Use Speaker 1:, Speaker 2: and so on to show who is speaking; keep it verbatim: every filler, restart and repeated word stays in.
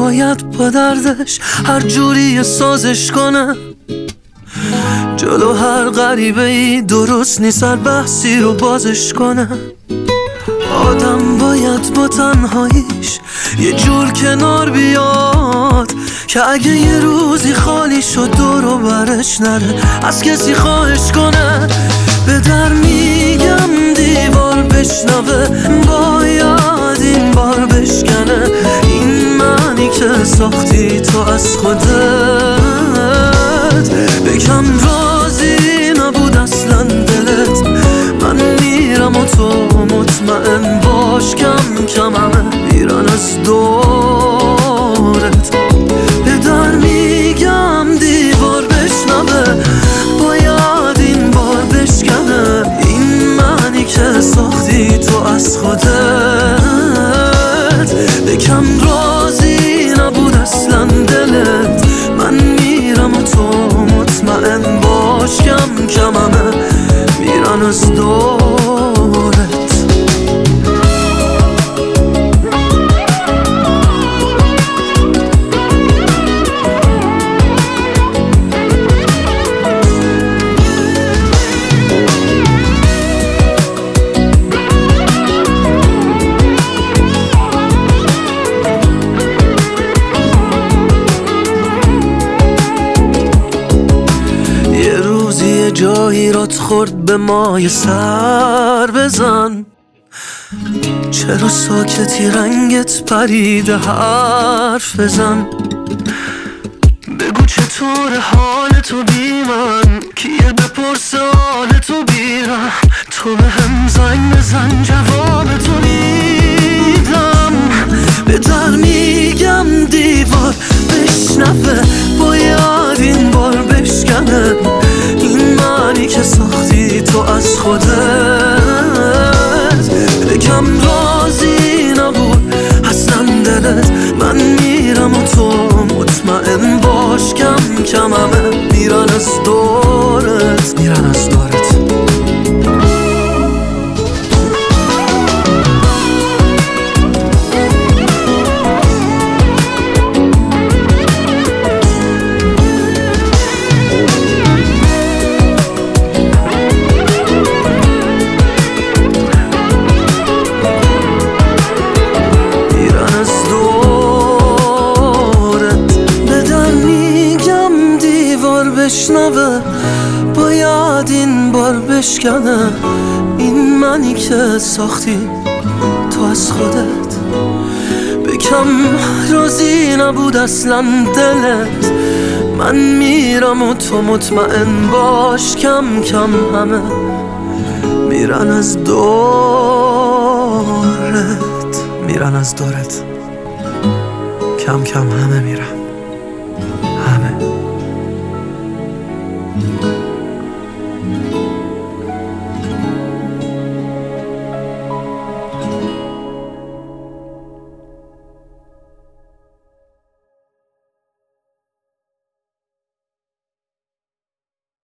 Speaker 1: باید با دردش هر جوری سازش کنم. جلو هر غریبه ای درست نیست هر بحثی رو بازش کنم. آدم باید با تنهاییش یه جور کنار بیاد که اگه یه روزی خالی شد دور و برش نره از کسی خواهش کنه. به در میگم دیوار بشنوه، باید این بار بشکنه. این معنی که ساختی تو از خودت، بگم راضی نبود اصلا دلت. من میرم و تو مطمئن باش کم کم همه میرن از دورت. به در میگم دیوار بشنوه، باید این بار بشکنه. این معنی که ساختی تو از خودت، بگم راضی نبود اصلا دلت. من میرم و تو مطمئن باش کم کم همه میرن از دورت. جایی رات خورد به مای سر بزن. چرا ساکتی رنگت پریده حرف بزن. بگو چطور حال تو بی من، کیه بپرسه حال تو بیرم. تو به هم زنگ بزن جواب تو میدم. به در میگم دیوار بشنوه، باید این بار بشکنه. این معنی که ساختی تو از خودت، بگم راضی نبود اصلا دلت. من میرم و تو مطمئن باش کم کم همه میرن از دورت، میرن از دورت. بشنوه، باید این بار بشکنه. این منی که ساختی تو از خودت، بکم راضی نبود اصلا دلت. من میرم و تو مطمئن باش کم کم همه میرن از دورت، میرن از دورت، کم کم همه میرن.